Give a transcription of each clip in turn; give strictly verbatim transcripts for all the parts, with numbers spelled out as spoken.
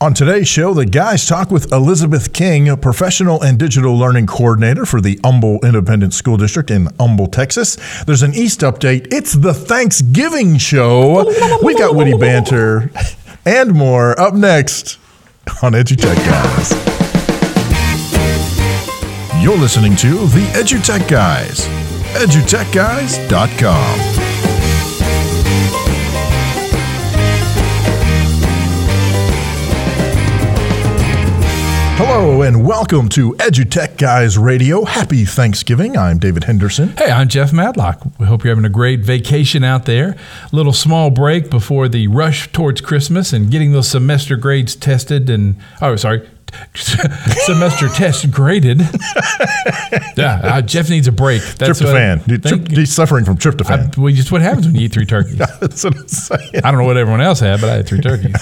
On today's show, the guys talk with Elizabeth King, a professional and digital learning coordinator for the Humble Independent School District in Humble, Texas. There's an East update. It's the Thanksgiving show. We've got witty banter and more up next on EduTech Guys. You're listening to the EduTech Guys, edutech guys dot com. Hello and welcome to EduTech Guys Radio. Happy Thanksgiving. I'm David Henderson. Hey, I'm Jeff Madlock. We hope you're having a great vacation out there. A little small break before the rush towards Christmas and getting those semester grades tested and, oh, sorry, semester test graded. Yeah, uh, Jeff needs a break. That's tryptophan. What, Trip, he's suffering from tryptophan. I, well, just what happens when you eat three turkeys. That's what I'm saying. I don't know what everyone else had, but I had three turkeys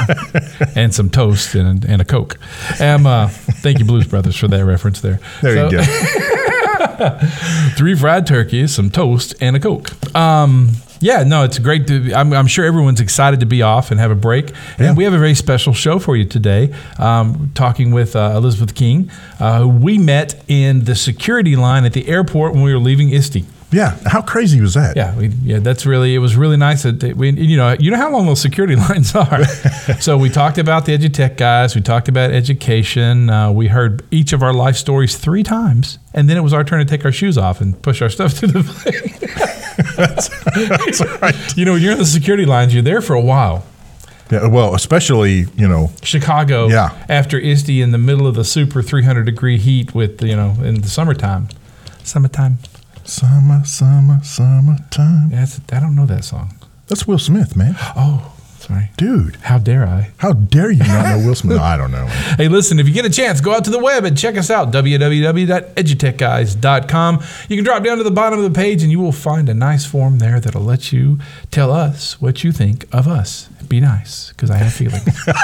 and some toast and, and a Coke. Um, uh, thank you, Blues Brothers, for that reference there. There so, you go. Three fried turkeys, some toast, and a Coke. Um, Yeah, no, it's great. To, I'm, I'm sure everyone's excited to be off and have a break. Yeah. And we have a very special show for you today, um, talking with uh, Elizabeth King, uh, who we met in the security line at the airport when we were leaving I S T E. Yeah, how crazy was that? Yeah, we, yeah, that's really, it was really nice. That we, you know, you know how long those security lines are. So we talked about the EduTech Guys. We talked about education. Uh, we heard each of our life stories three times, and then it was our turn to take our shoes off and push our stuff to the plane. that's, that's right. You know, when you're in the security lines, you're there for a while. Yeah, well, especially, you know, Chicago, yeah. after I S T E in the middle of the super three hundred degree heat with, you know, in the summertime. Summertime. Summer, summer, summertime. Yeah, that's, I don't know that song. That's Will Smith, man. Oh, sorry. Dude. How dare I? How dare you not know Will Smith? No, I don't know. Hey, listen, if you get a chance, go out to the web and check us out, w w w dot edutech guys dot com. You can drop down to the bottom of the page and you will find a nice form there that'll let you tell us what you think of us. Be nice, because I have feelings.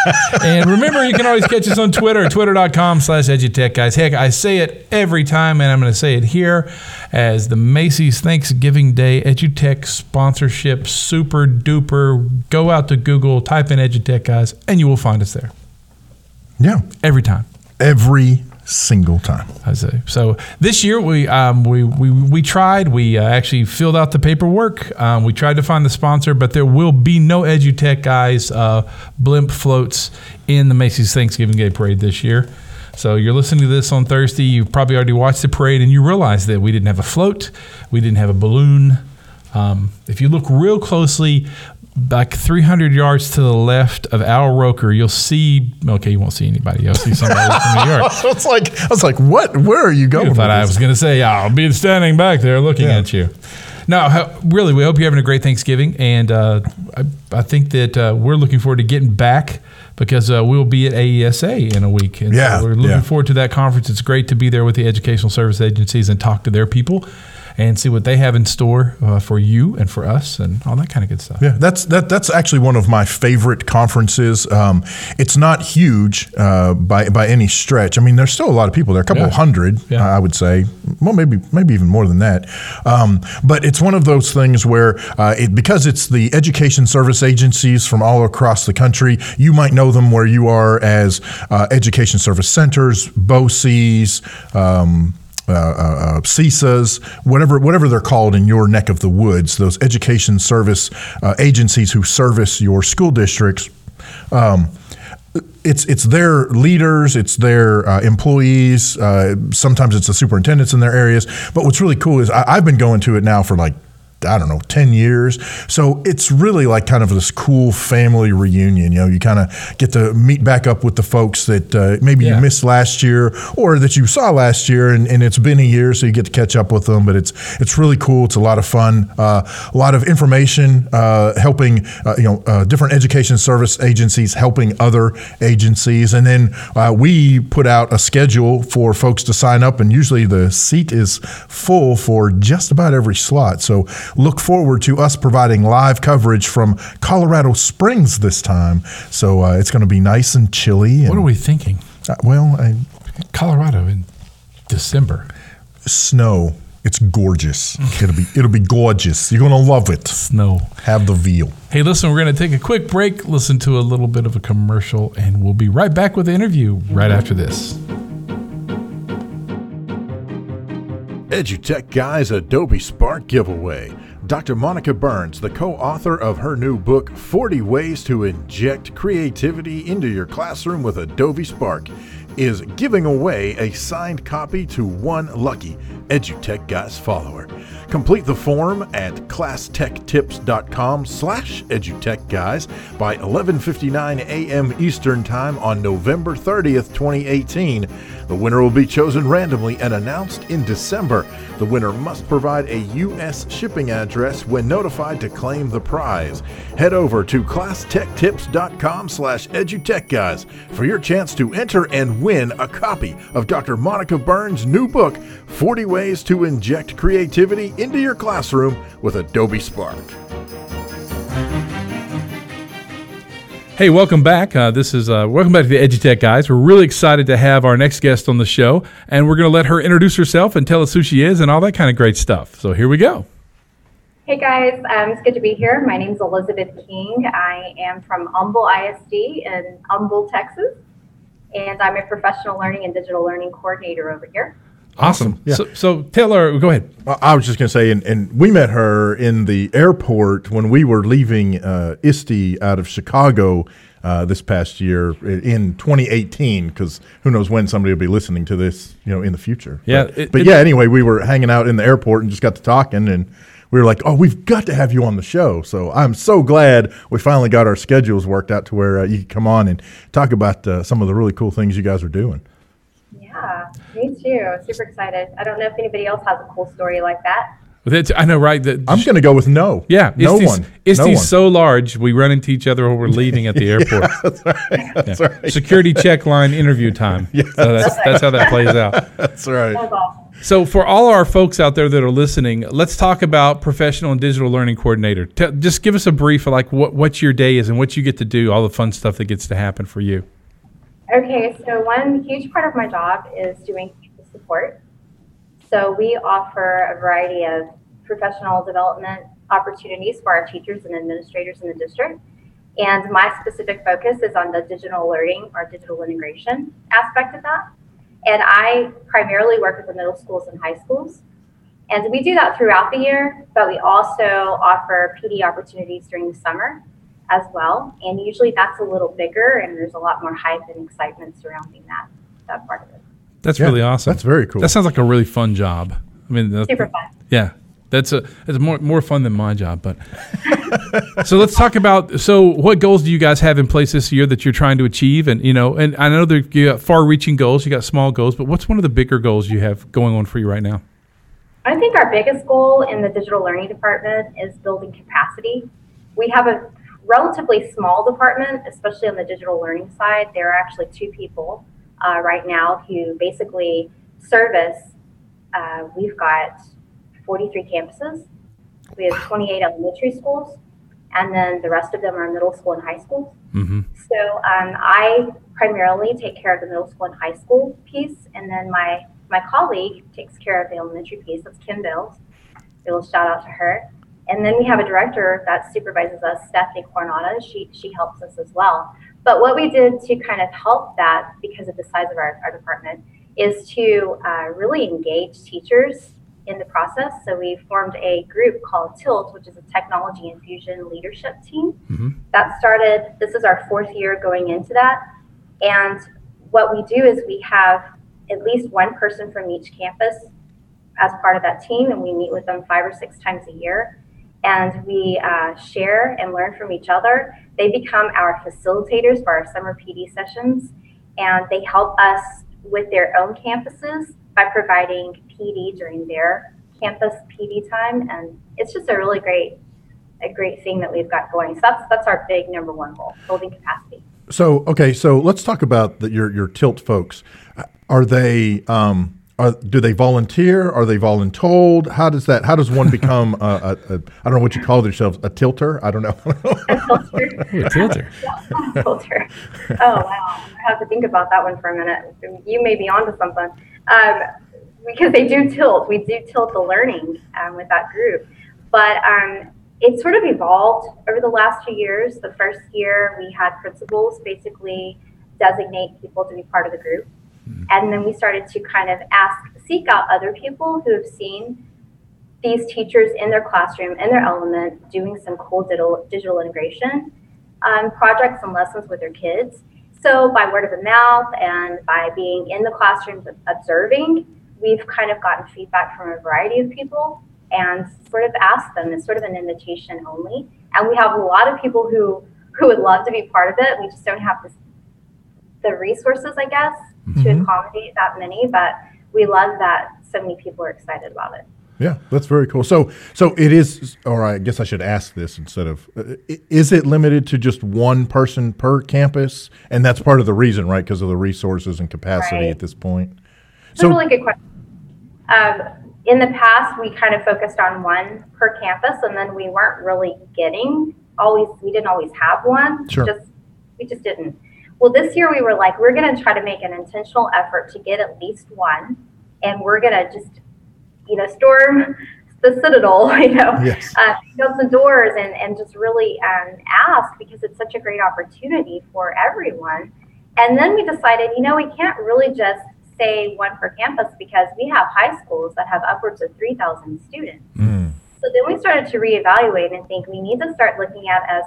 And remember, you can always catch us on Twitter, twitter dot com slash edutech guys. Heck, I say it every time, and I'm going to say it here as the Macy's Thanksgiving Day EduTech sponsorship super duper. Go out to Google, type in EduTech Guys, and you will find us there. Yeah. Every time. Every single time. I say. So this year we um, we, we we tried. We uh, actually filled out the paperwork. Um, we tried to find the sponsor, but there will be no EduTech Guys uh, blimp floats in the Macy's Thanksgiving Day Parade this year. So you're listening to this on Thursday. You've probably already watched the parade, and you realize that we didn't have a float. We didn't have a balloon. Um, if you look real closely, like three hundred yards to the left of Al Roker, you'll see, okay, you won't see anybody. You'll see somebody from New York. I was like, I was like, what? Where are you going? You thought I was going to say, I'll be standing back there looking Yeah. at you. No, how, really, we hope you're having a great Thanksgiving. And uh, I, I think that uh, we're looking forward to getting back because uh, we'll be at A E S A in a week. And Yeah, so we're looking yeah. forward to that conference. It's great to be there with the educational service agencies and talk to their people and see what they have in store uh, for you and for us and all that kind of good stuff. Yeah, that's that. That's actually one of my favorite conferences. Um, it's not huge uh, by by any stretch. I mean, there's still a lot of people there, a couple Yeah. hundred, Yeah. I would say. Well, maybe maybe even more than that. Um, but it's one of those things where uh, it, because it's the education service agencies from all across the country, you might know them where you are as uh, education service centers, B O C Es, um, Uh, uh, C I S As, whatever whatever they're called in your neck of the woods, those education service uh, agencies who service your school districts. Um, it's it's their leaders, it's their uh, employees. Uh, sometimes it's the superintendents in their areas. But what's really cool is I, I've been going to it now for like, I don't know, ten years. So it's really like kind of this cool family reunion. You know, you kind of get to meet back up with the folks that uh, maybe Yeah. you missed last year or that you saw last year, and, and it's been a year, so you get to catch up with them. But it's it's really cool. It's a lot of fun. Uh, a lot of information uh, helping, uh, you know, uh, different education service agencies helping other agencies. And then uh, we put out a schedule for folks to sign up, and usually the seat is full for just about every slot. So look forward to us providing live coverage from Colorado Springs this time. So uh, it's going to be nice and chilly. And, What are we thinking? uh, well, I, Colorado in December. snow. It's gorgeous. It'll be it'll be gorgeous. You're gonna love it. Snow. Have the veal. Hey, listen, we're going to take a quick break, listen to a little bit of a commercial, and we'll be right back with the interview right after this. EduTech Guys Adobe Spark giveaway. Doctor Monica Burns, the co-author of her new book, forty Ways to Inject Creativity into Your Classroom with Adobe Spark, is giving away a signed copy to one lucky EduTech Guys follower. Complete the form at classtechtips.com slash edutechguys by eleven fifty-nine a.m. Eastern Time on November thirtieth, twenty eighteen. The winner will be chosen randomly and announced in December. The winner must provide a U S shipping address when notified to claim the prize. Head over to classtechtips.com slash edutechguys for your chance to enter and win a copy of Doctor Monica Burns' new book, forty Ways to Inject Creativity into Your Classroom with Adobe Spark. Hey, welcome back. Uh, this is uh, welcome back to the EduTech Guys. We're really excited to have our next guest on the show, and we're going to let her introduce herself and tell us who she is and all that kind of great stuff. So here we go. Hey guys, um, it's good to be here. My name is Elizabeth King. I am from Humble I S D in Humble, Texas, and I'm a professional learning and digital learning coordinator over here. Awesome. Yeah. So, so Taylor, go ahead. I was just going to say, and, and we met her in the airport when we were leaving uh, I S T E out of Chicago uh, this past year in twenty eighteen, because who knows when somebody will be listening to this, you know, in the future. Yeah. But, It, but it, yeah, anyway, we were hanging out in the airport and just got to talking, and we were like, oh, we've got to have you on the show. So I'm so glad we finally got our schedules worked out to where uh, you could come on and talk about uh, some of the really cool things you guys are doing. Yeah, me too. Super excited. I don't know if anybody else has a cool story like that. That's, I know, right? That, I'm going to go with no. Yeah. No ISTE's, one. ISTE's No one. so large, we run into each other when we're leaving at the airport. Yeah, that's right. That's Yeah. right. Security check line interview time. Yeah. So that's, that's how that plays out. That's right. That was awesome. So for all our folks out there that are listening, let's talk about professional and digital learning coordinator. Tell, just give us a brief of like what, what your day is and what you get to do, all the fun stuff that gets to happen for you. Okay, so one huge part of my job is doing campus support. So we offer a variety of professional development opportunities for our teachers and administrators in the district. And my specific focus is on the digital learning or digital integration aspect of that. And I primarily work with the middle schools and high schools. And we do that throughout the year, but we also offer P D opportunities during the summer as well. And usually that's a little bigger and there's a lot more hype and excitement surrounding that, that part of it. That's Yeah, really awesome. That's very cool. That sounds like a really fun job. I mean, that's, Super fun. yeah, that's a it's more more fun than my job. But so let's talk about. So, what goals do you guys have in place this year that you're trying to achieve? And you know, and I know that you got far-reaching goals, you got small goals, but what's one of the bigger goals you have going on for you right now? I think our biggest goal in the digital learning department is building capacity. We have a relatively small department, especially on the digital learning side. There are actually two people uh, right now who basically service. Uh, we've got forty-three campuses. We have twenty-eight elementary schools, and then the rest of them are middle school and high schools. Mm-hmm. So um, I primarily take care of the middle school and high school piece, and then my my colleague takes care of the elementary piece. That's Kim Bills. A little shout out to her. And then we have a director that supervises us, Stephanie Coronata. She she helps us as well. But what we did to kind of help that, because of the size of our, our department, is to uh, really engage teachers in the process. So we formed a group called TILT, which is a Technology Infusion Leadership Team. Mm-hmm. That started, this is our fourth year going into that. And what we do is we have at least one person from each campus as part of that team, and we meet with them five or six times a year. And we uh, share and learn from each other. They become our facilitators for our summer P D sessions, and they help us with their own campuses by providing P D during their campus P D time. And it's just a really great, a great thing that we've got going. So that's that's our big number one goal, building capacity. So, okay, so let's talk about the, your your TILT folks. Are they um, are do they volunteer? Are they voluntold? How does that? How does one become a, a, a I don't know what you call themselves, a tilter? I don't know. A filter. Ooh, a tilter. Yeah, filter. Oh wow, I have to think about that one for a minute. You may be onto something. Um, because they do tilt. We do tilt the learning um, with that group. But um, it sort of evolved over the last few years. The first year we had principals basically designate people to be part of the group. Mm-hmm. And then we started to kind of ask, seek out other people who have seen these teachers in their classroom, in their element, doing some cool digital, digital integration um, projects and lessons with their kids. So by word of the mouth and by being in the classrooms observing, we've kind of gotten feedback from a variety of people and sort of asked them. It's sort of an invitation only. And we have a lot of people who, who would love to be part of it. We just don't have this, the resources, I guess, mm-hmm. to accommodate that many. But we love that so many people are excited about it. Yeah, that's very cool. So, so it is, or I guess I should ask this instead of, uh, is it limited to just one person per campus? And that's part of the reason, right? Because of the resources and capacity right. at this point. That's so, a really good question. Um, in the past, we kind of focused on one per campus, and then we weren't really getting always. We didn't always have one. Sure. Just we just didn't. Well, this year we were like, we're going to try to make an intentional effort to get at least one, and we're going to just, you know, storm the Citadel, you know, yes. uh, open the doors and, and just really um, ask, because it's such a great opportunity for everyone. And then we decided, you know, we can't really just say one per campus, because we have high schools that have upwards of three thousand students. Mm. So then we started to reevaluate and think we need to start looking at as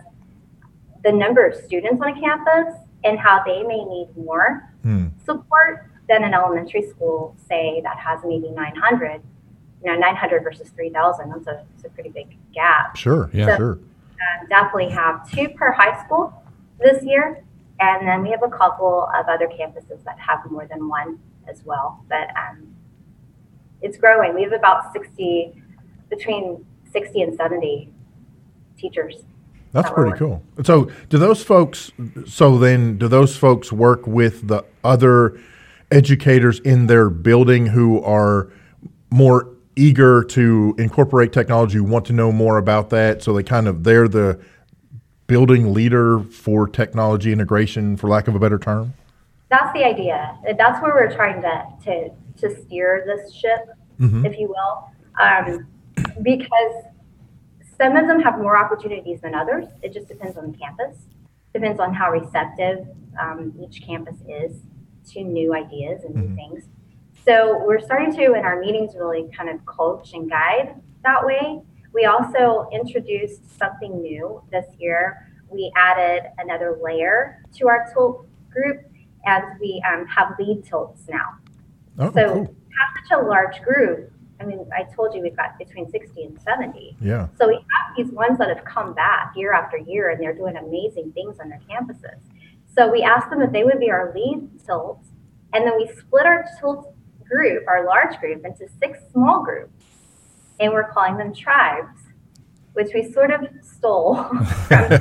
the number of students on a campus and how they may need more mm. support than an elementary school, say, that has maybe nine hundred. You know, nine hundred versus three thousand, that's a, that's a pretty big gap. Sure, yeah, so, sure. Um, definitely have two per high school this year. And then we have a couple of other campuses that have more than one as well. But um, it's growing. We have about sixty, between sixty and seventy teachers. That's that pretty cool. So do those folks, so then do those folks work with the other educators in their building who are more eager to incorporate technology, want to know more about that, so they kind of, they're the building leader for technology integration, for lack of a better term? That's the idea. That's where we're trying to to, to steer this ship, mm-hmm. if you will, um, because some of them have more opportunities than others. It just depends on the campus. Depends on how receptive um, each campus is to new ideas and mm-hmm. new things. So we're starting to, in our meetings, really kind of coach and guide that way. We also introduced something new this year. We added another layer to our tilt group, and we um, have lead tilts now. Oh, so cool. have such a large group. I mean, I told you we've got between sixty and seventy. Yeah. So we have these ones that have come back year after year, and they're doing amazing things on their campuses. So we asked them if they would be our lead tilts, and then we split our tilt group, our large group, into six small groups, and we're calling them tribes, which we sort of stole from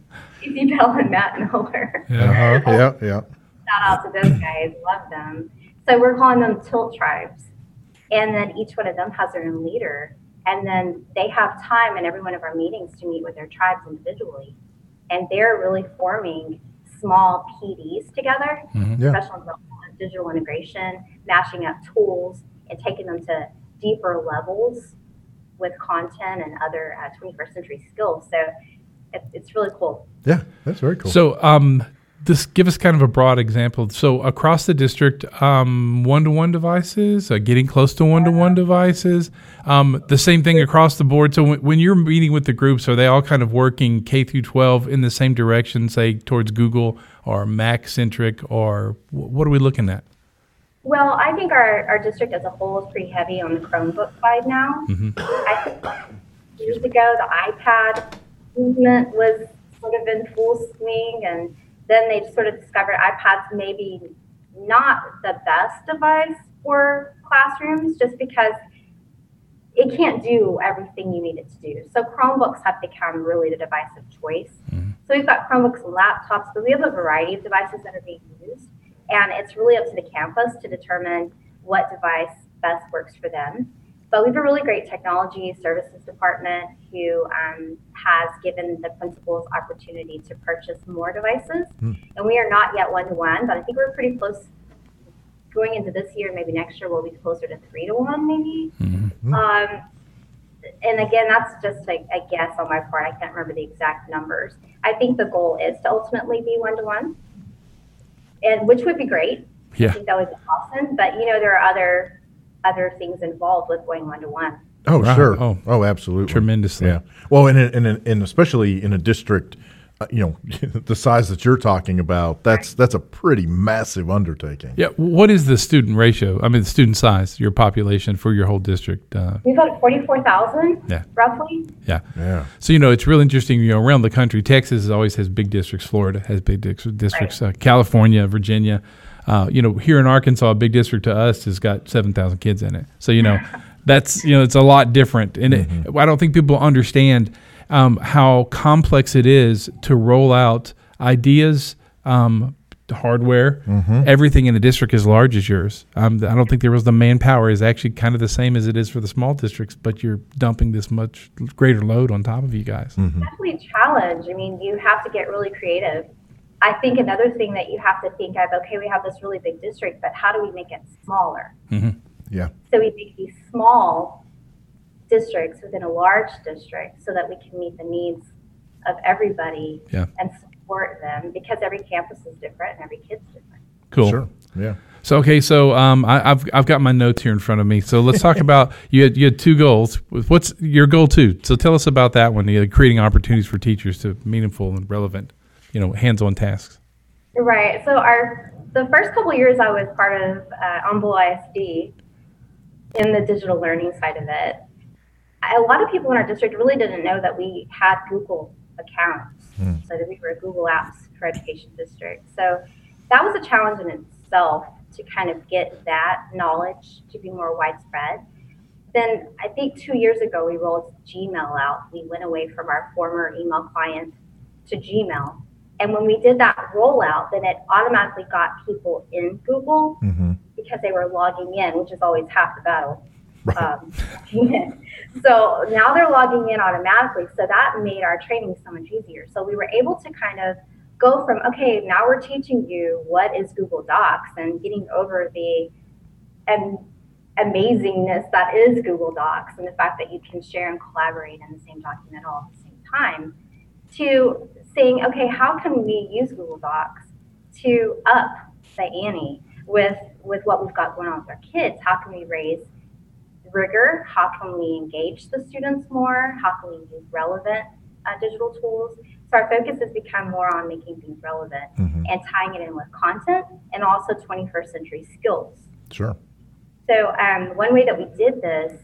Easy Bell and Matt Miller. Yeah, uh-huh. yeah, yeah. Shout out to those guys, love them. So we're calling them tilt tribes, and then each one of them has their own leader, and then they have time in every one of our meetings to meet with their tribes individually, and they're really forming small P Ds together, mm-hmm. yeah. professional development, digital integration, mashing up tools, and taking them to deeper levels with content and other uh, twenty-first century skills. So it, it's really cool. Yeah, that's very cool. So um, this give us kind of a broad example. So across the district, um, one-to-one devices, uh, getting close to one-to-one devices, um, the same thing across the board. So when, when you're meeting with the groups, are they all kind of working K through twelve in the same direction, say towards Google or Mac-centric, or what are we looking at? Well, I think our, our district as a whole is pretty heavy on the Chromebook side now. Mm-hmm. I think years ago, the iPad movement was sort of in full swing, and then they sort of discovered iPads maybe not the best device for classrooms, just because it can't do everything you need it to do. So Chromebooks have become really the device of choice. Mm-hmm. So we've got Chromebooks and laptops, but we have a variety of devices that are being used. And it's really up to the campus to determine what device best works for them. But we have a really great technology services department who um, has given the principals opportunity to purchase more devices. Mm. And we are not yet one-to-one, but I think we're pretty close, going into this year, maybe next year, we'll be closer to three to one, maybe. Mm-hmm. Um, and again, that's just like a guess on my part. I can't remember the exact numbers. I think the goal is to ultimately be one to one, and which would be great. Yeah. I think that would be awesome. But you know, there are other other things involved with going one to one. Oh, Right. sure. Oh. Oh, absolutely. Tremendously. Yeah. Well, and, and, and especially in a district, uh, you know, the size that you're talking about, that's that's a pretty massive undertaking. Yeah. What is the student ratio? I mean, the student size, your population for your whole district? Uh, We've got forty-four thousand, Yeah. roughly. yeah. Yeah. So, you know, it's real interesting, you know, around the country. Texas always has big districts. Florida has big dix- districts. Uh, California, Virginia. Uh, you know, here in Arkansas, a big district to us has got seven thousand kids in it. So, you know, that's, you know, it's a lot different. And it, I don't think people understand um, how complex it is to roll out ideas, um, hardware, everything in a district as large as yours. Um, I don't think there was the manpower is actually kind of the same as it is for the small districts, but you're dumping this much greater load on top of you guys. Definitely a challenge. I mean, you have to get really creative. I think another thing that you have to think of, okay, we have this really big district, but how do we make it smaller? Yeah. So we make these small districts within a large district so that we can meet the needs of everybody Yeah. and support them, because every campus is different and every kid's different. Cool. Sure. Yeah. So okay, so um, I, I've I've got my notes here in front of me. So let's talk about you had you had two goals. What's your goal two? So tell us about that one. You know, creating opportunities for teachers to meaningful and relevant, you know, hands-on tasks. Right. So our the first couple of years I was part of uh, Humble I S D in the digital learning side of it. A lot of people in our district really didn't know that we had Google accounts, so that we were a Google Apps for Education district. So that was a challenge in itself to kind of get that knowledge to be more widespread. Then I think two years ago we rolled Gmail out. We went away from our former email client to Gmail. And when we did that rollout, then it automatically got people in Google because they were logging in, which is always half the battle. Um, so now they're logging in automatically. So that made our training so much easier. So we were able to kind of go from, okay, now we're teaching you what is Google Docs and getting over the um, amazingness that is Google Docs and the fact that you can share and collaborate in the same document all at the same time, to saying, okay, how can we use Google Docs to up the ante with, with what we've got going on with our kids? How can we raise rigor? How can we engage the students more? How can we use relevant uh, digital tools? So our focus has become more on making things relevant and tying it in with content and also twenty-first century skills. Sure. So um, one way that we did this,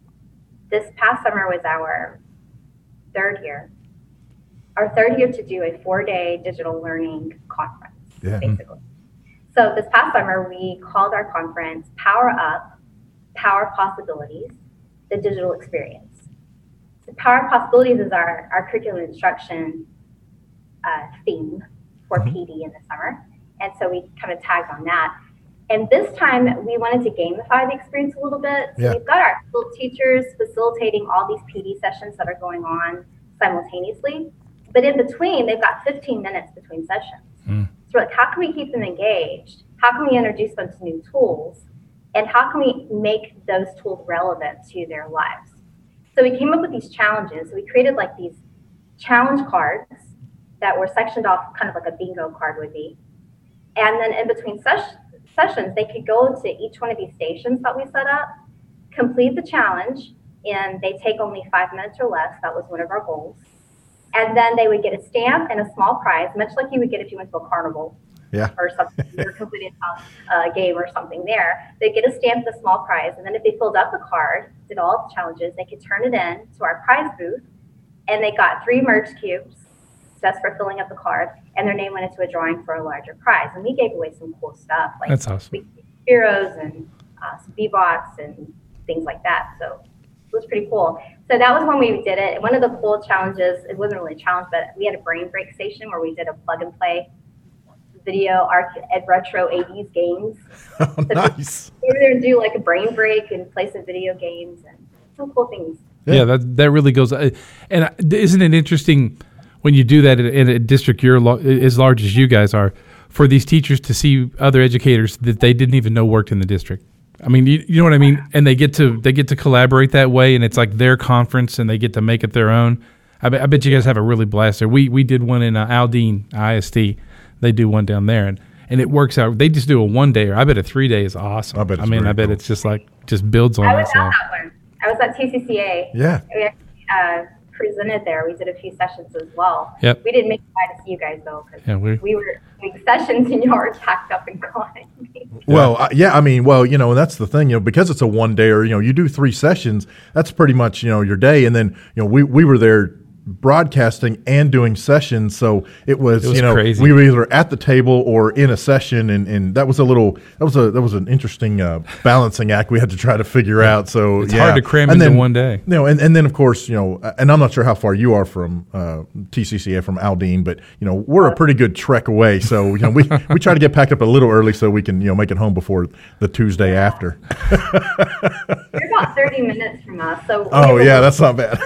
this past summer was our third year. Our third year to do a four-day digital learning conference, Yeah. basically. So this past summer, we called our conference Power Up, Power Possibilities, the Digital Experience. So Power Possibilities is our, our curriculum instruction uh, theme for P D in the summer. And so we kind of tagged on that. And this time, we wanted to gamify the experience a little bit. So Yeah. we've got our field teachers facilitating all these P D sessions that are going on simultaneously. But in between, they've got fifteen minutes between sessions. Mm. So we're like, how can we keep them engaged? How can we introduce them to new tools? And how can we make those tools relevant to their lives? So we came up with these challenges. We created like these challenge cards that were sectioned off, kind of like a bingo card would be. And then in between ses- sessions, they could go to each one of these stations that we set up, complete the challenge, and they take only five minutes or less. That was one of our goals. And then they would get a stamp and a small prize, much like you would get if you went to a carnival Yeah. or something, you're completing a game or something there. They get a stamp and a small prize. And then if they filled up the card, did all the challenges, they could turn it in to our prize booth. And they got three merge cubes just for filling up the card. And their name went into a drawing for a larger prize. And we gave away some cool stuff like That's awesome. we- heroes and uh, some V-Bots and things like that. So it was pretty cool. So that was when we did it. One of the cool challenges, it wasn't really a challenge, but we had a brain break station where we did a plug and play video arc and retro eighties games. Oh, nice. We were there to do like a brain break and play some video games and some cool things. Yeah, Yeah. that that really goes. uh, And uh, isn't it interesting when you do that in a, in a district you're lo- as large as you guys are? for these teachers to see other educators that they didn't even know worked in the district. I mean, you, you know what I mean? And they get to they get to collaborate that way, and it's like their conference, and they get to make it their own. I, be, I bet you guys have a really blast there. We we did one in uh, Aldine I S D. They do one down there, and, and it works out. They just do a one day, or I bet a three day is awesome. I bet it's I mean, very I bet cool. it's just like just builds on I was itself. at that one. I was at T C C A. Yeah. We actually uh, presented there. We did a few sessions as well. Yep. We didn't make it by to see you guys though, because Yeah, we- we were doing sessions and you all were packed up and gone. Well, uh, yeah, I mean, well, you know, that's the thing, you know, because it's a one day or, you know, you do three sessions, that's pretty much, you know, your day. And then, you know, we, we were there broadcasting and doing sessions. So it was, It was you know, crazy. we were either at the table or in a session. And, and that was a little, that was a, that was an interesting uh, balancing act we had to try to figure out. So It's yeah. hard to cram And into then, one day. You know, and, and then of course, you know, and I'm not sure how far you are from uh, T C C A from Aldine, but you know, we're a pretty good trek away. So, you know, we, we try to get packed up a little early so we can, you know, make it home before the Tuesday after. You're about thirty minutes from us. So Oh we- yeah, that's not bad.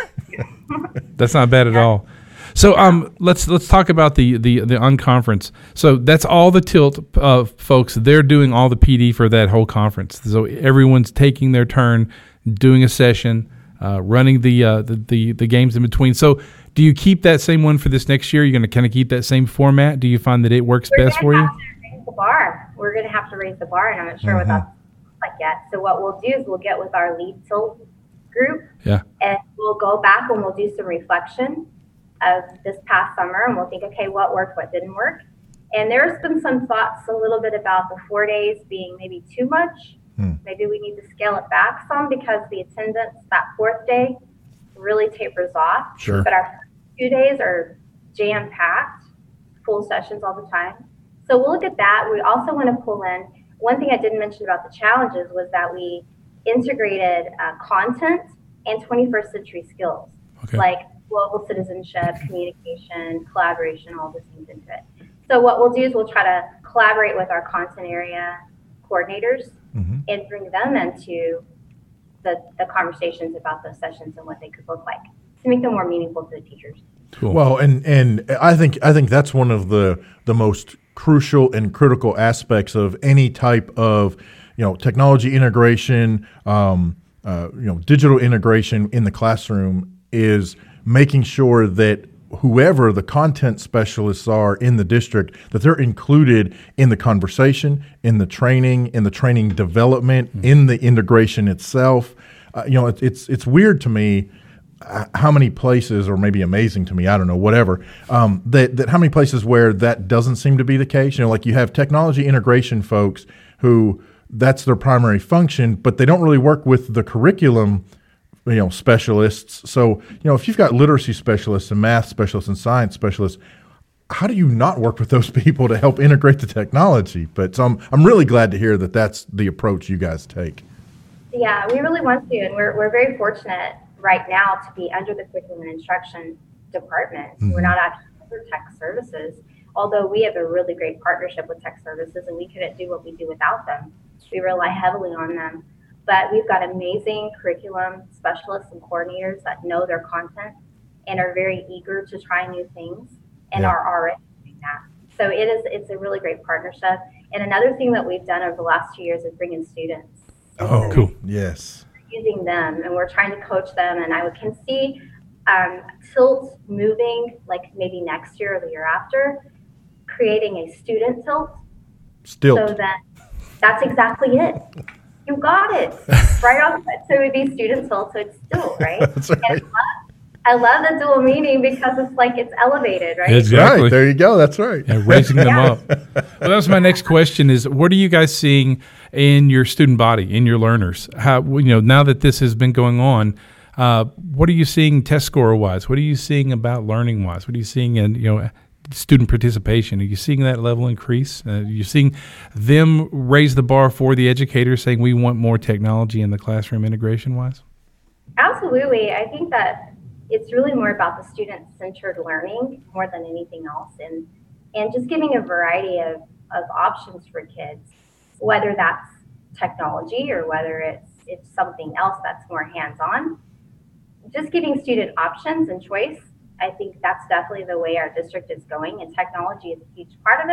That's not bad at all. So um, let's let's talk about the the the unconference. So that's all the Tilt uh, folks. They're doing all the P D for that whole conference. So everyone's taking their turn, doing a session, uh, running the, uh, the the the games in between. So do you keep that same one for this next year? You're going to kind of keep that same format. Do you find that it works We're best gonna for you? have to raise the bar. We're going to have to raise the bar, and I'm not sure what that's like yet. So what we'll do is we'll get with our lead Tilt group, Yeah. and we'll go back and we'll do some reflection of this past summer, and we'll think, okay, what worked, what didn't work. And there's been some thoughts a little bit about the four days being maybe too much. Hmm. Maybe we need to scale it back some because the attendance that fourth day really tapers off. Sure. But our first two days are jam-packed, full sessions all the time. So we'll look at that. We also want to pull in, one thing I didn't mention about the challenges was that we integrated uh, content and twenty-first century skills, Okay. like global citizenship, communication, collaboration, all those things into it. So what we'll do is we'll try to collaborate with our content area coordinators Mhm. and bring them into the, the conversations about those sessions and what they could look like to make them more meaningful to the teachers. Cool. Well, and and I think I think that's one of the the most crucial and critical aspects of any type of, you know, technology integration, um, uh, you know, digital integration in the classroom is making sure that whoever the content specialists are in the district, that they're included in the conversation, in the training, in the training development, mm-hmm. in the integration itself. Uh, you know, it, it's it's weird to me uh, how many places, or maybe amazing to me, I don't know, whatever, um, that, that how many places where that doesn't seem to be the case. You know, like you have technology integration folks who that's their primary function, but they don't really work with the curriculum, you know, specialists. So, you know, if you've got literacy specialists and math specialists and science specialists, how do you not work with those people to help integrate the technology? But so I'm, I'm really glad to hear that that's the approach you guys take. Yeah, we really want to, and we're, we're very fortunate right now to be under the curriculum and instruction department. Mm-hmm. We're not actually under tech services, although we have a really great partnership with tech services, and we couldn't do what we do without them. We rely heavily on them. But we've got amazing curriculum specialists and coordinators that know their content and are very eager to try new things and yeah. are already doing that. So it is, it's a really great partnership. And another thing that we've done over the last two years is bring in students. Oh, cool. Yes. Using them, and we're trying to coach them. And I can see um, Tilt moving, like maybe next year or the year after, creating a student Tilt. Stilt. So that that's exactly it. You got it right off. So it would be student Tilt, so it's still right. That's right. And I, love, I love the dual meaning because it's like it's elevated, right? Exactly. Right, there you go. That's right. Yeah, raising them Yeah. up. Well, that was my next question: is what are you guys seeing in your student body, in your learners? How, you know, now that this has been going on, uh, what are you seeing test score wise? What are you seeing about learning wise? What are you seeing in, you know, student participation? Are you seeing that level increase? Uh, are you seeing them raise the bar for the educators, saying we want more technology in the classroom integration wise? Absolutely. I think that it's really more about the student-centered learning more than anything else, and and just giving a variety of, of options for kids, whether that's technology or whether it's it's something else that's more hands-on. Just giving student options and choice. I think that's definitely the way our district is going, and technology is a huge part of it,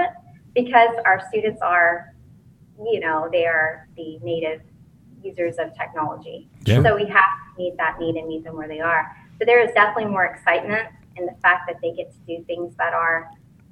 because our students are, you know, they are the native users of technology. Yeah. So we have to meet that need and meet them where they are. But there is definitely more excitement in the fact that they get to do things that are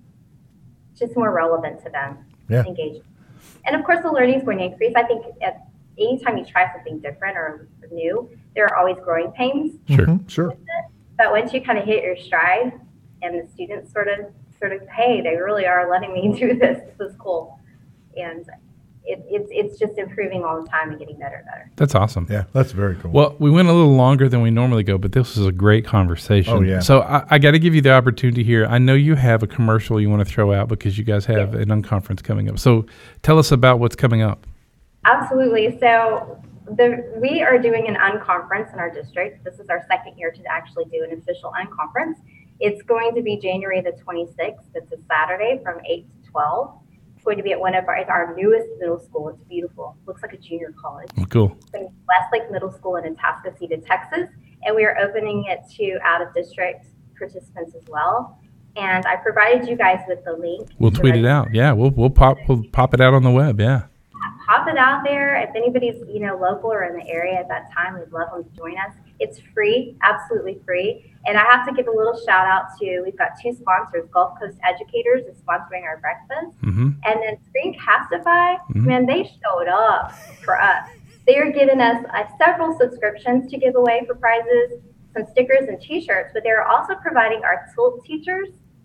just more relevant to them, Yeah. engaging. And of course, the learning is going to increase. I think at anytime you try something different or new, there are always growing pains. Sure. Mhm, sure. But once you kind of hit your stride, and the students sort of, sort of, hey, they really are letting me do this. This is cool, and it, it's it's just improving all the time and getting better and better. That's awesome. Yeah, that's very cool. Well, we went a little longer than we normally go, but this was a great conversation. Oh, yeah. So I, I got to give you the opportunity here. I know you have a commercial you want to throw out because you guys have an unconference coming up. So tell us about what's coming up. Absolutely. So the we are doing an unconference in our district. This is our second year to actually do an official unconference. It's going to be January the twenty-sixth. It's a Saturday from eight to twelve. It's going to be at one of our, it's our newest middle school. It's beautiful. Looks like a junior college. Oh, cool. It's going to be Westlake Middle School in Atascocita, Texas. And we are opening it to out-of-district participants as well. And I provided you guys with the link. We'll to tweet it register. out. Yeah, we'll we'll pop we'll pop it out on the web. Yeah. Pop it out there. If anybody's, you know, local or in the area at that time, we'd love them to join us. It's free, absolutely free. And I have to give a little shout out to, we've got two sponsors. Gulf Coast Educators is sponsoring our breakfast. Mm-hmm. And then Screencastify, Mhm. man, they showed up for us. They are giving us uh, several subscriptions to give away for prizes, some stickers and t-shirts, but they're also providing our Tilt teachers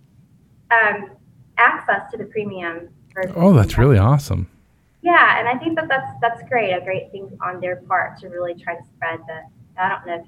um, access to the premium version. Oh, that's really awesome. Yeah, and I think that that's that's great, a great thing on their part to really try to spread the. I don't know. If,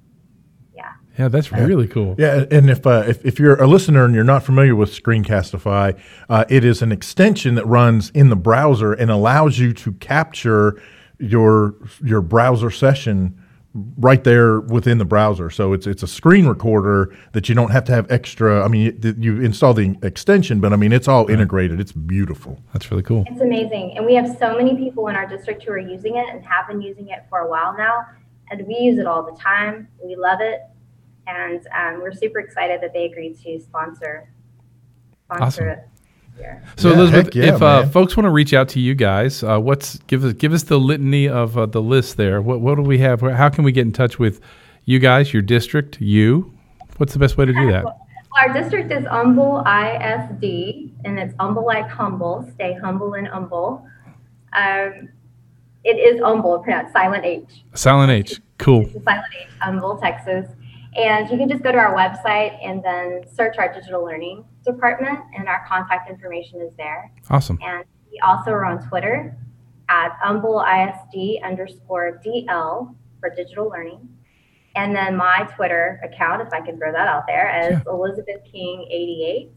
yeah. Yeah, that's really cool. Yeah, and if, uh, if if you're a listener and you're not familiar with Screencastify, uh, it is an extension that runs in the browser and allows you to capture your your browser session right there within the browser. So it's it's a screen recorder that you don't have to have extra. I mean, you, you install the extension, but I mean, it's all integrated. It's beautiful. That's really cool. It's amazing, and we have so many people in our district who are using it and have been using it for a while now, and we use it all the time. We love it, and um, we're super excited that they agreed to sponsor sponsor Awesome. it here. So Yeah, Elizabeth, heck yeah, if uh, man. folks want to reach out to you guys, uh, what's give us give us the litany of uh, the list there. What what do we have? How can we get in touch with you guys, your district, you? What's the best way to do that? Our district is Humble I S D, and it's humble like humble. Stay humble and humble. Um, it is humble, pronounced silent H. Silent H. Cool. It's a silent H, Humble, Texas. And you can just go to our website and then search our digital learning department, and our contact information is there. Awesome. And we also are on Twitter at Humble I S D underscore D L for digital learning. And then my Twitter account, if I can throw that out there, is Yeah. Elizabeth King eighty-eight.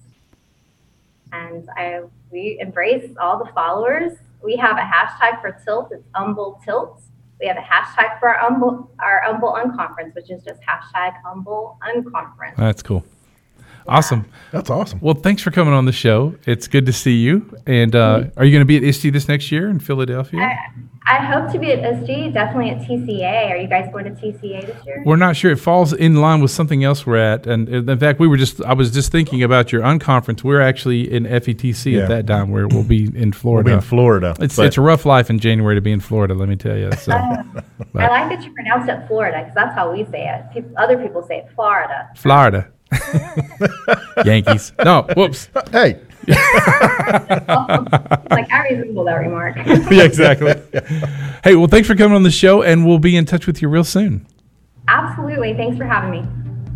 And I we embrace all the followers. We have a hashtag for Tilt. It's Humble Tilt. We have a hashtag for our Humble, our Humble Unconference, which is just hashtag Humble Unconference. That's cool. Awesome. That's awesome. Well, thanks for coming on the show. It's good to see you. And uh, are you going to be at I S T E this next year in Philadelphia? I, I hope to be at I S T E, definitely at T C A. Are you guys going to T C A this year? We're not sure. It falls in line with something else we're at. And in fact, we were just, I was just thinking about your unconference. We're actually in F E T C Yeah. at that time where we'll be in We'll Florida. be in Florida. It's but- it's a rough life in January to be in Florida, let me tell you. So, I like that you pronounced it Florida, because that's how we say it. People, other people say it Florida. Florida. Yankees. No, whoops. hey, Like, I resemble that remark. Yeah, exactly. Hey, well, thanks for coming on the show, and we'll be in touch with you real soon. Absolutely. Thanks for having me.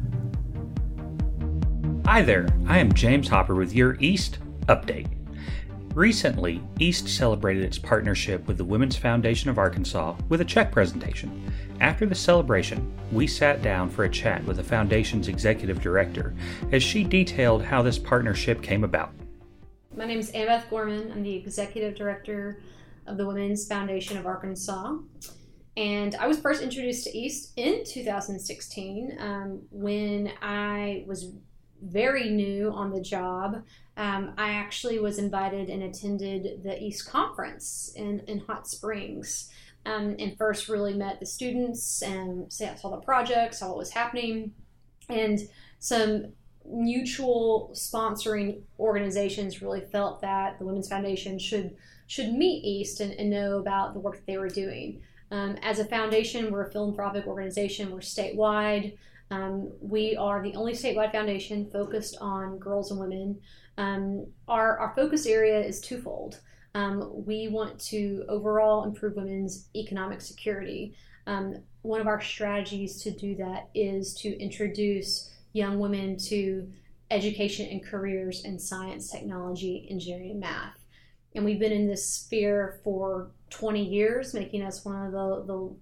Hi there, I am James Hopper with your East Update. Recently, East celebrated its partnership with the Women's Foundation of Arkansas with a check presentation. After the celebration, we sat down for a chat with the Foundation's executive director as she detailed how this partnership came about. My name is Annabeth Gorman. I'm the executive director of the Women's Foundation of Arkansas. And I was first introduced to East in two thousand sixteen um, when I was very new on the job. Um, I actually was invited and attended the East Conference in, in Hot Springs, um, and first really met the students and saw the project, saw what was happening, and some mutual sponsoring organizations really felt that the Women's Foundation should should meet East and, and know about the work that they were doing. Um, as a foundation, we're a philanthropic organization. We're statewide. Um, we are the only statewide foundation focused on girls and women. Um, our, our focus area is twofold. Um, we want to overall improve women's economic security. Um, one of our strategies to do that is to introduce young women to education and careers in science, technology, engineering, and math. And we've been in this sphere for twenty years, making us one of the, the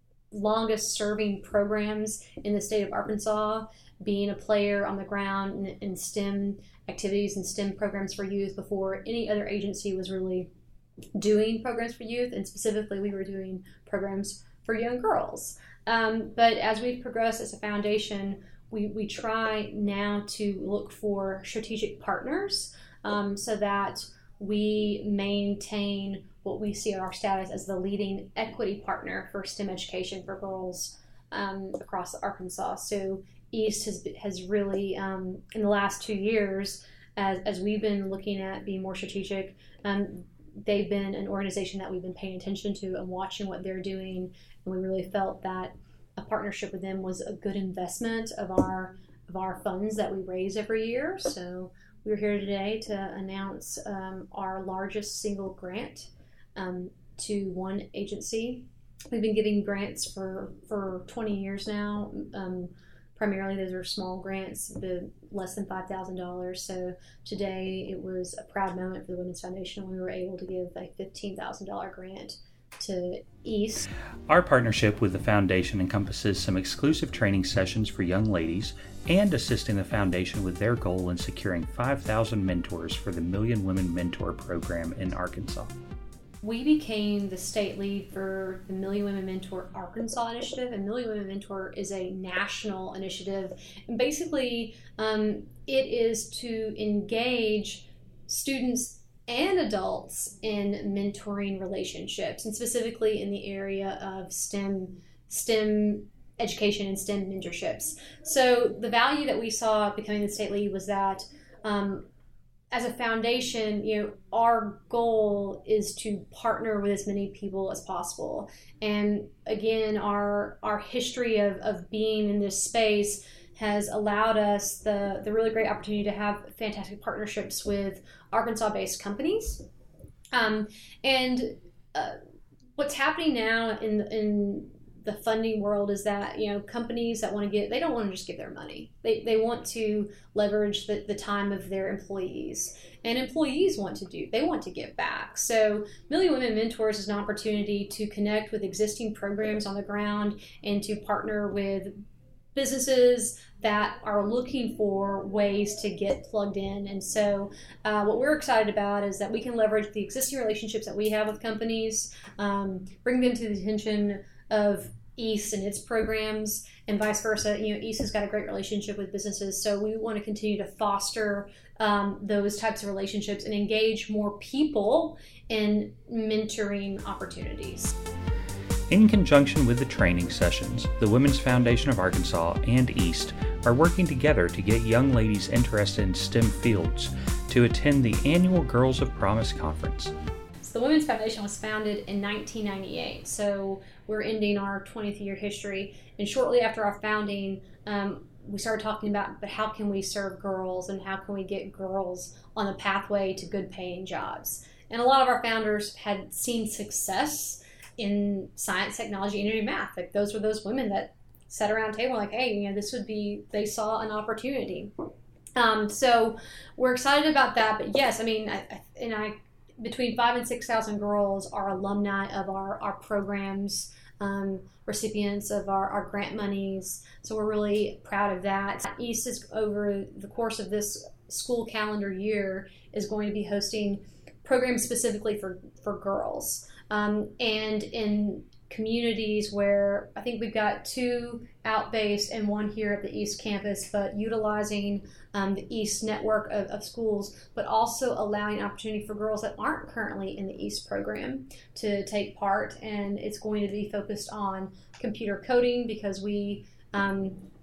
longest serving programs in the state of Arkansas, being a player on the ground in, in STEM activities and STEM programs for youth before any other agency was really doing programs for youth, and specifically we were doing programs for young girls. Um, but as we've progressed as a foundation, we, we try now to look for strategic partners um, so that we maintain what we see our status as the leading equity partner for STEM education for girls um, across Arkansas. So East has has really, um, in the last two years, as, as we've been looking at being more strategic, um, they've been an organization that we've been paying attention to and watching what they're doing, and we really felt that a partnership with them was a good investment of our of our funds that we raise every year. So we're here today to announce um, our largest single grant um, to one agency. We've been giving grants for, for twenty years now. Um, primarily those are small grants, the less than five thousand dollars. So today it was a proud moment for the Women's Foundation when we were able to give a fifteen thousand dollars grant to East. Our partnership with the Foundation encompasses some exclusive training sessions for young ladies and assisting the Foundation with their goal in securing five thousand mentors for the Million Women Mentor program in Arkansas. We became the state lead for the Million Women Mentor Arkansas initiative, and Million Women Mentor is a national initiative. And basically, um, it is to engage students and adults in mentoring relationships, and specifically in the area of STEM, STEM education and STEM mentorships. So the value that we saw becoming the state lead was that um, as a foundation, you know, our goal is to partner with as many people as possible. And again, our our history of, of being in this space has allowed us the, the really great opportunity to have fantastic partnerships with Arkansas-based companies. Um, and uh, what's happening now in in the funding world is that, you know, companies that want to get, they don't want to just give their money. They they want to leverage the, the time of their employees. And employees want to do, they want to give back. So Million Women Mentors is an opportunity to connect with existing programs on the ground and to partner with businesses that are looking for ways to get plugged in. And so uh, what we're excited about is that we can leverage the existing relationships that we have with companies, um, bring them to the attention of East and its programs, and vice versa. You know, East has got a great relationship with businesses, so we want to continue to foster um, those types of relationships and engage more people in mentoring opportunities. In conjunction with the training sessions, the Women's Foundation of Arkansas and East are working together to get young ladies interested in STEM fields to attend the annual Girls of Promise Conference. So the Women's Foundation was founded in nineteen ninety-eight, so we're ending our twentieth year history. And shortly after our founding, um, we started talking about, but how can we serve girls and how can we get girls on the pathway to good paying jobs? And a lot of our founders had seen success in science, technology, engineering, math. Like those were those women that sat around a table like, hey, you know, this would be, they saw an opportunity. Um, so we're excited about that. But yes, I mean, I, I, and I, between five and six thousand girls are alumni of our, our programs, um, recipients of our, our grant monies. So we're really proud of that. East is, over the course of this school calendar year, is going to be hosting programs specifically for, for girls. Um, and in communities where I think we've got two out-based and one here at the East campus, but utilizing um, the East network of, of schools, but also allowing opportunity for girls that aren't currently in the East program to take part. And it's going to be focused on computer coding because we um,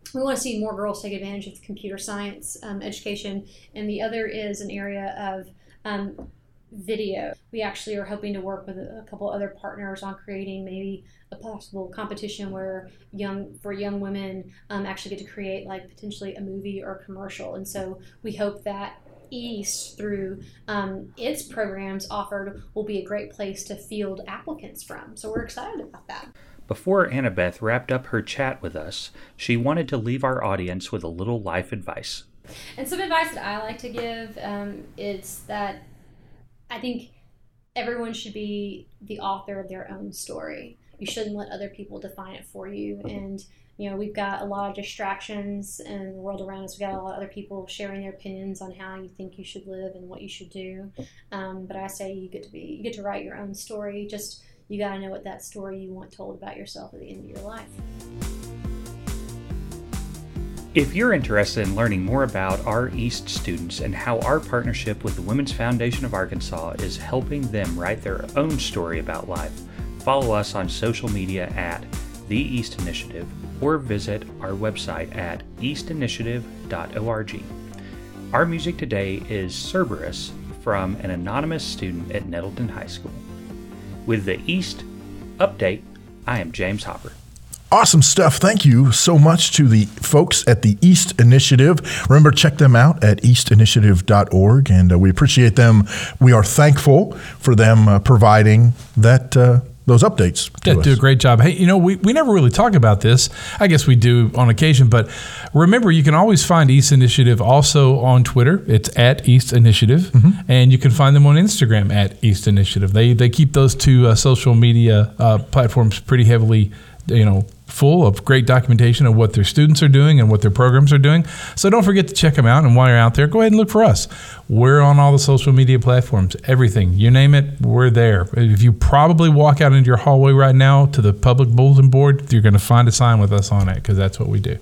we want to see more girls take advantage of computer science um, education, and the other is an area of um, video. We actually are hoping to work with a, a couple other partners on creating maybe a possible competition where young for young women um, actually get to create like potentially a movie or a commercial. And so we hope that East, through um, its programs offered, will be a great place to field applicants from. So we're excited about that. Before Annabeth wrapped up her chat with us, she wanted to leave our audience with a little life advice. And some advice that I like to give um, is that I think everyone should be the author of their own story. You shouldn't let other people define it for you. And, you know, we've got a lot of distractions in the world around us. We've got a lot of other people sharing their opinions on how you think you should live and what you should do. Um, but I say you get to be, you get to write your own story. Just, you got to know what that story you want told about yourself at the end of your life. If you're interested in learning more about our East students and how our partnership with the Women's Foundation of Arkansas is helping them write their own story about life, follow us on social media at The East Initiative or visit our website at east initiative dot org. Our music today is Cerberus from an anonymous student at Nettleton High School. With the East Update, I am James Hopper. Awesome stuff. Thank you so much to the folks at the East Initiative. Remember, check them out at east initiative dot org, and uh, we appreciate them. We are thankful for them uh, providing that uh, those updates to Yeah, us. do a great job. Hey, you know, we, we never really talk about this. I guess we do on occasion, but remember, you can always find East Initiative also on Twitter. It's at East Initiative, mm-hmm. and you can find them on Instagram at East Initiative. They they keep those two uh, social media uh, platforms pretty heavily, you know, full of great documentation of what their students are doing and what their programs are doing. So don't forget to check them out. And while you're out there, go ahead and look for us. We're on all the social media platforms, everything. You name it, we're there. If you probably walk out into your hallway right now to the public bulletin board, you're going to find a sign with us on it, because that's what we do.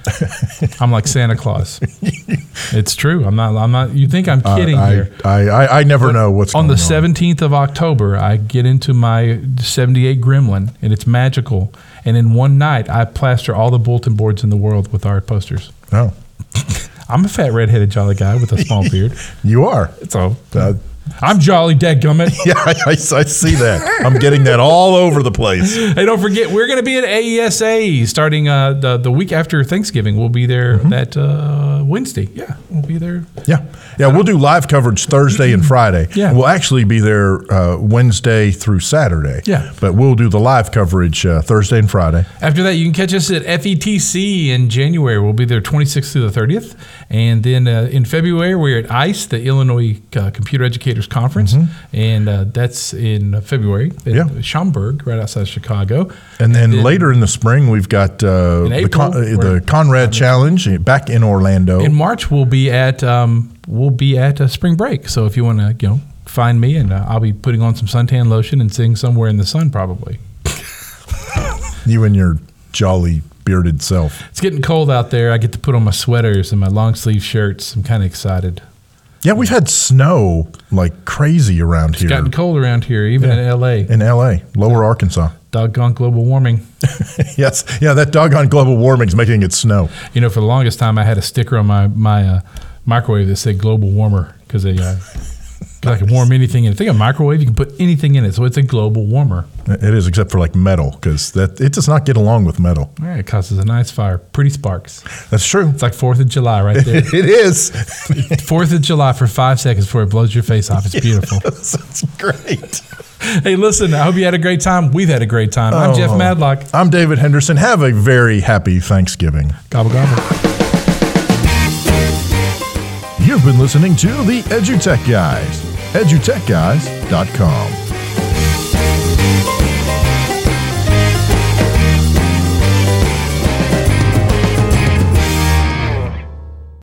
I'm like Santa Claus. It's true. I'm not. I'm not. You think I'm kidding uh, I, here? I, I, I never But know what's on going the seventeenth of October. I get into my seventy-eight Gremlin, and it's magical. And in one night, I plaster all the bulletin boards in the world with our posters. Oh, I'm a fat, redheaded, jolly guy with a small beard. you are. So Uh, I'm jolly, dadgummit. yeah, I, I, I see that. I'm getting that all over the place. Hey, don't forget, we're going to be at A E S A starting uh, the the week after Thanksgiving. We'll be there mm-hmm. that uh, Wednesday. Yeah, we'll be there. Yeah, yeah. We'll do live coverage Thursday and Friday. Yeah. We'll actually be there uh, Wednesday through Saturday. Yeah. But we'll do the live coverage uh, Thursday and Friday. After that, you can catch us at F E T C in January. We'll be there twenty-sixth through the thirtieth. And then uh, in February, we're at ICE, the Illinois uh, Computer Educators Conference. Mm-hmm. And uh, that's in February in yeah. Schaumburg, right outside Chicago. And then, and then later in the spring, we've got uh, in the, April, Con- uh, the Conrad Challenge back in Orlando. In March, we'll be at um, we'll be at uh, spring break. So if you want to, you know, find me, and uh, I'll be putting on some suntan lotion and sitting somewhere in the sun, probably. You and your jolly bearded self. It's getting cold out there. I get to put on my sweaters and my long sleeve shirts. I'm kind of excited. Yeah, we've had snow like crazy around It's here. It's gotten cold around here, even yeah. in L A. In L A, lower Arkansas. Doggone global warming. Yes. Yeah, that doggone global warming is making it snow. You know, for the longest time, I had a sticker on my, my uh, microwave that said global warmer, because they uh, I can warm anything in it. Think of a microwave, you can put anything in it, so it's a global warmer. It is, except for like metal, because that it does not get along with metal. Yeah, it causes a nice fire. Pretty sparks. That's true. It's like fourth of July right there. It is. fourth of July for five seconds before it blows your face off. It's beautiful. Yes, that's great. Hey, listen, I hope you had a great time. We've had a great time. I'm oh, Jeff Madlock. I'm David Henderson. Have a very happy Thanksgiving. Gobble, gobble. You've been listening to the EduTech Guys, edutech guys dot com.